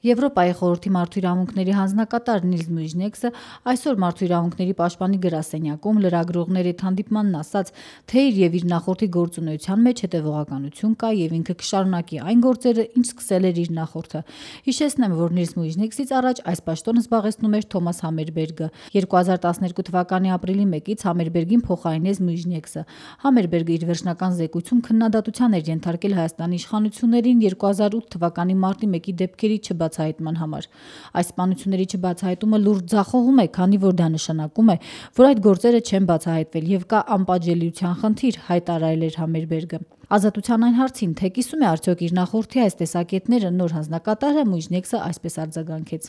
Եվրոպայի խորհրդի մարդու իրավունքների հանձնակատար Նիլս Մույժնիեքսը այսօր մարդու իրավունքների պաշտպանի գրասենյակում լրագրողների հետ հանդիպմանն ասաց, թե իր եւ իր նախորդի գործունեության մեջ հետևողականություն կա եւ ինքը կշարունակի այն գործերը, ինչ սկսել էր իր նախորդը։ Հիշեցնեմ, որ Նիլս Մույժնիեքսից առաջ այս պաշտոնը զբաղեցնում էր Թոմաս Համերբերգը։ 2012 թվականի ապրիլի 1-ից Համերբերգին փոխարինեց Մույժնիեքսը։ Համերբերգը իր վերջնական զեկույցում քննադատության էր ենթարկել Հայաստանի իշխանություններին 2008 թվականի մարտի 1-ի դեպքերի չբացահայտման համար։ Այս սպանությունների չբացահայտումը լուրջ ձախողում է, քանի որ դա նշանակում է, որ այդ գործերը չեն բացահայտվել եւ կա անպատժելիության խնդիր, հայտարարել էր Համերբերգը։ Ազատության այն հարցին, թե կիսում է արդյոք իր նախորդի այս տեսակետները, նոր հանձնակատարը Մույժնիեքսը այսպես արձագանքեց.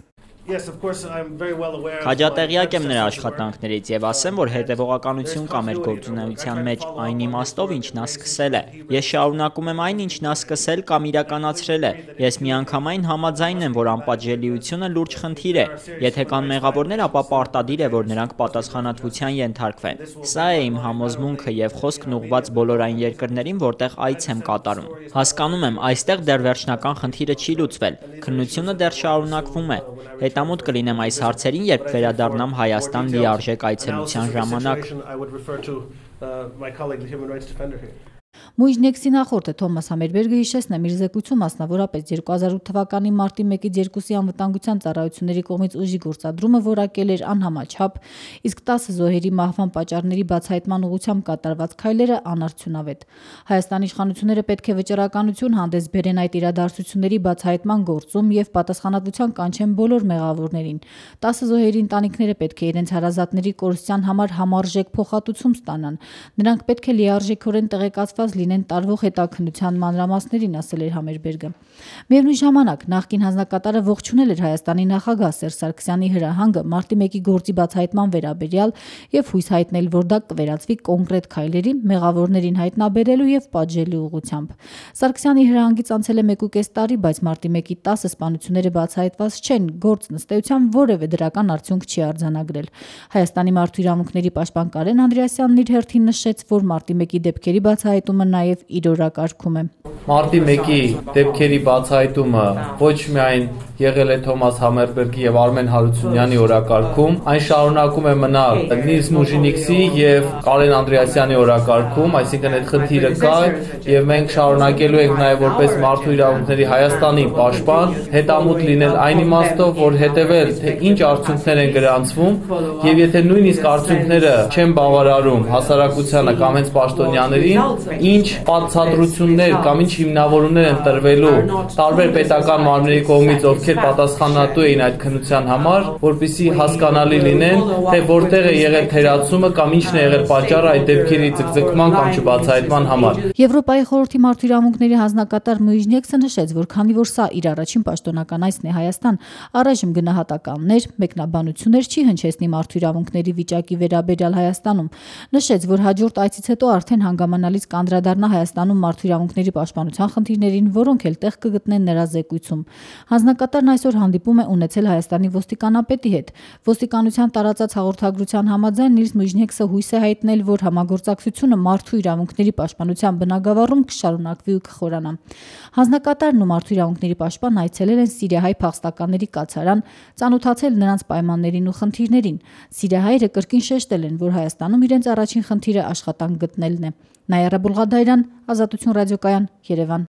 Քաջատեղյակ եմ նրա աշխատանքներից եւ ասեմ, որ հետևողականություն կա մեր գործունեության մեջ այն իմաստով, ինչ նա սկսել է։ Ես շարունակում եմ այն, ինչ նա սկսել կամ իրականացրել է։ Ես միանգամայն համաձայն եմ, որ անպատժելիությունը լուրջ խնդիր է։ Եթե կան մեղավորներ, ապա պարտադիր է, որ նրանք պատասխանատվության ենթարկվեն։ Սա է իմ համոզմունքը եւ խոսքն ուղղված բոլոր այն երկրներին, որտեղ այց եմ կատարում։ Հասկանում եմ, այստեղ դեռ վերջնական խնդիրը չի լուծվել։ Քննությունը դեռ շարունակվում է։ Հետամուտ կլինեմ այս հարցերին, երբ վերադառնամ Հայաստան լիարժեք այցելության ժամանակ։ Մույժնիեքսի նախորդը Թոմաս Համերբերգը, հիշեցնեմ, իր զեկույցում մասնավորապես 2008 թվականի մարտի 1-ից 2-ի անվտանգության ծառայությունների կողմից ուժի գործադրումը որակել էր անհամաչափ, իսկ 10 զոհերի մահվան պատճառների բացահայտման ուղղությամբ կատարված քայլերը անարդյունավետ։ Հայաստանի իշխանությունները պետք է վճռականություն հանդես բերեն այդ իրադարձությունների բացահայտման գործում եւ պատասխանատվության կանչեն բոլոր մեղավորներին։ 10 զոհերի ընտանիքները պետք է իրենց հարազատների կորստյան համար համարժեք փոխհատուցում ստանան։ Նրանք պետք է լիարժեքորեն տեղեկացված լինեն տարվող հետաքննության մանրամասներին, ասել էր Համերբերգը։ Միևնույն ժամանակ նախկին հանձնակատարը ողջունել էր Հայաստանի նախագահ Սերժ Սարգսյանի հրահանգը մարտի 1-ի գործի բացահայտման վերաբերյալ եւ հույս հայտնել, որ դա կվերածվի կոնկրետ քայլերի, մեղավորներին հայտնաբերելու եւ պատժելու ուղղությամբ։ Սարգսյանի հրահանգից անցել է 1.5 տարի, բայց մարտի 1-ի 10 սպանությունները բացահայտված չեն, գործն ըստ էության որևէ դրական արդյունք չի արձանագրել։ Հայաստանի մարդու իրավունքների պաշտպան Կարեն Անդրեասյանն իր հերթին նշեց, որ մարտի 1-ի դեպքերի բացահայտումը նաև իր օրակարգում է։ Մարտի 1-ի դեպքերի բացահայտումը ոչ միայն եղել է Թոմաս Համերբերգի եւ Արմեն Հարությունյանի օրակարգում, այն շարունակում է մնալ Նիլս Մույժնիեքսի եւ Կարեն Անդրեասյանի օրակարգում, այսինքն այդ խնդիրը կա եւ մենք շարունակելու ենք նաեւ որպես մարդու իրավունքների Հայաստանի պաշտպան հետամուտ լինել այն իմաստով, որ հետեւել թե ինչ արդյունքներ են գրանցվում եւ եթե նույնիսկ արդյունքները չեն բավարարում հասարակությանը կամ հենց պաշտոնյաներին, ինչ բացատրություններ կամ ինչ հիմնավորումներ են տրվելու տարբեր պետական մարմինների կողմից, ովքեր պատասխանատու էին այդ քննության համար, որպեսզի հասկանալի լինեն, թե որտեղ է եղել թերացումը կամ ինչն է եղել պատճառը այդ դեպքերի ձգձգման կամ չբացահայտման համար։ Եվրոպայի խորհրդի մարդու իրավունքների հանձնակատար Մույժնիեքսը նշեց, որ քանի որ սա իր առաջին պաշտոնական այցն է Հայաստան, առայժմ գնահատականներ, մեկնաբանություններ չի հնչեցնի մարդու իրավունքների վիճակի վերաբերյալ Հայաստանում։ Նշեց, որ հաջորդ այցից հետո արդեն հանգամանալից կանդրադառնա Հայաստանում մարդու իրավունքների պաշտպանության խնդիրներին, որոնք էլ տեղ կգտնեն նրա զեկույցում։ Հանձնակատարն այսօր հանդիպում է ունեցել Հայաստանի ոստիկանապետի հետ։ Ոստիկանության տարածած հաղորդագրության համաձայն Նիլս Մույժնիեքսը հույս է հայտնել, որ համագործակցությունը մարդու իրավունքների պաշտպանության բնագավառում կշարունակվի ու կխորանա։ Հանձնակատարն ու մարդու իրավունքների պաշտպանն այցելել են սիրիահայ փախստականների կացարան, ծանոթացել նրանց պայմաններին ու խնդիրներին։ Սիրիահայերը կրկին շեշտել են, որ Հայաստանում իրենց առաջին խնդիրը աշխատանք գտնելն է։ Նայարա Բուլղադայրյան, Ազատություն ռադիոկայան, Երևան։